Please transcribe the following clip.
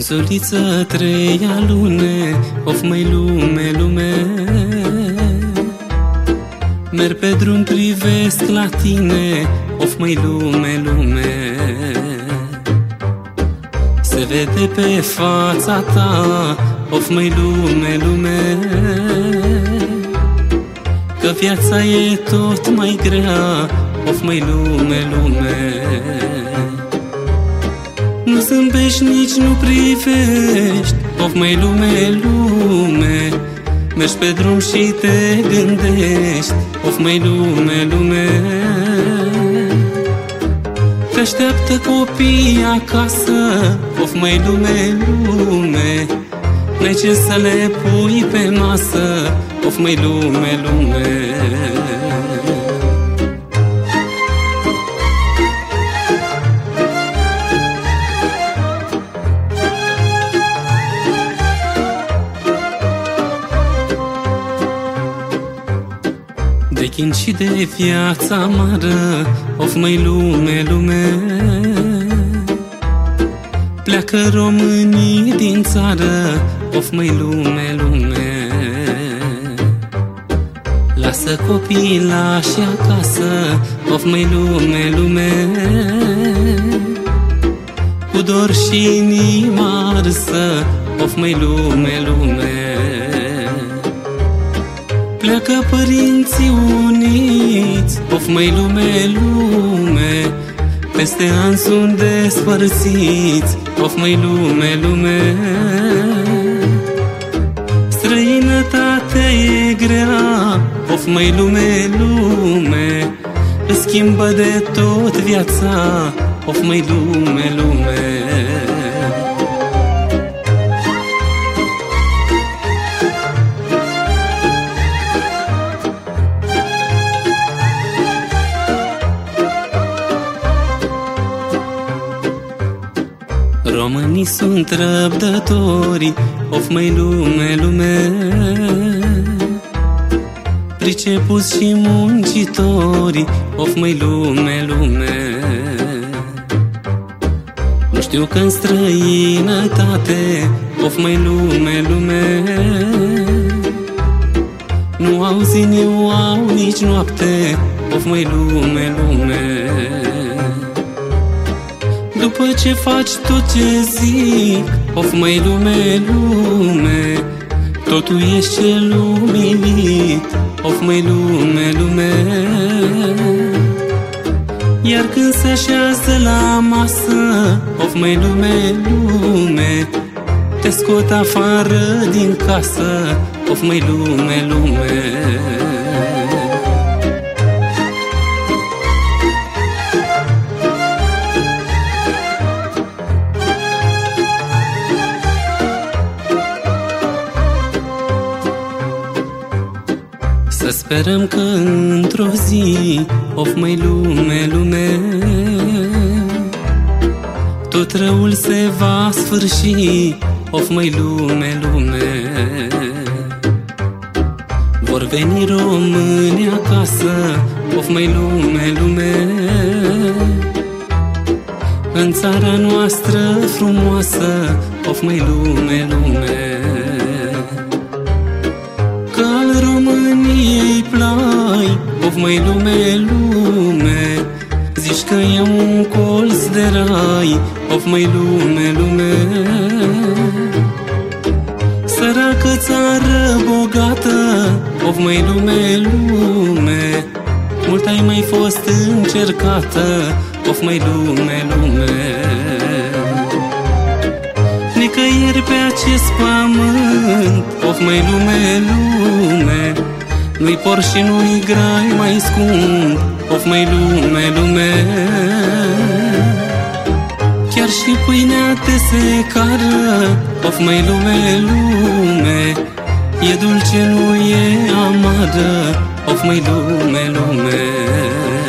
Suliță 3 lune, of măi lume, lume. Merg pe drum, privesc la tine, of măi lume, lume. Se vede pe fața ta, of măi lume, lume, că viața e tot mai grea, of măi lume, lume. Nu zâmbești, nici nu privești, of măi lume, lume. Mergi pe drum și te gândești, of măi lume, lume. Te așteaptă copiii acasă, of măi lume, lume. N-ai ce să le pui pe masă, of măi lume, lume. De chin și de viața amară, of măi lume, lume. Pleacă românii din țară, of măi lume, lume. Lasă copiii lași acasă, of măi lume, lume. Cu dor și inima arsă, of măi lume, lume. Pleacă părinții uniți, of măi lume, lume. Peste ani sunt despărțiți, of măi lume, lume. Străinătatea e grea, of măi lume, lume. Îți schimbă de tot viața, of măi lume, lume. Românii sunt răbdători, of măi lume, lume. Pricepuți și muncitori, of măi lume, lume. Nu știu că în străinătate, of măi lume, lume. Nu au zi, nu au nici noapte, of măi lume, lume. După ce faci tot ce zic, of măi lume, lume. Totul ești cel umilit, of măi lume, lume. Iar când se așează la masă, of măi lume, lume. Te scot afară din casă, of măi lume, lume. Să sperăm că într-o zi, of măi lume, lume, tot răul se va sfârși, of măi lume, lume. Vor veni români acasă, of măi lume, lume. În țara noastră frumoasă, of măi lume, lume. Că al României plai, of măi lume, lume. Zici că e un colț de rai, of măi lume, lume. Săracă țară bogată, of măi lume, lume. Mult ai mai fost încercată, of măi lume, lume. Nicăieri pe acest pământ, of măi lume, lume. Nu-i por și nu-i grai mai scump, of măi lume, lume. Chiar și pâinea te secară, of măi lume, lume. E dulce, nu e amară, of măi lume, lume.